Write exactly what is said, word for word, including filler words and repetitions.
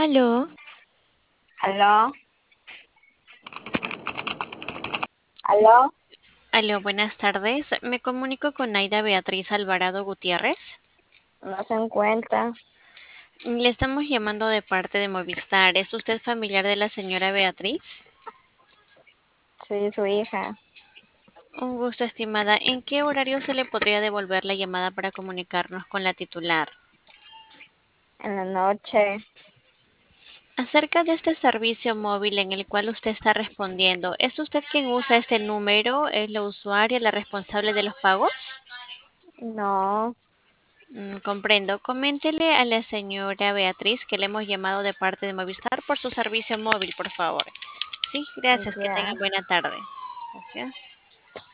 Aló, Aló, aló, aló, buenas tardes. Me comunico con Naida Beatriz Alvarado Gutiérrez. no se encuentra. Le estamos llamando de parte de Movistar. ¿Es usted familiar de la señora Beatriz? Soy su hija. Un gusto, estimada. ¿En qué horario se le podría devolver la llamada para comunicarnos con la titular? En la noche, Acerca de este servicio móvil en el cual usted está respondiendo, ¿es usted quien usa este número? ¿Es la usuaria la responsable de los pagos? no, Mm, comprendo. Coméntele a la señora Beatriz que le hemos llamado de parte de Movistar por su servicio móvil, por favor. Sí, gracias. Que tenga ya. buena tarde. Gracias.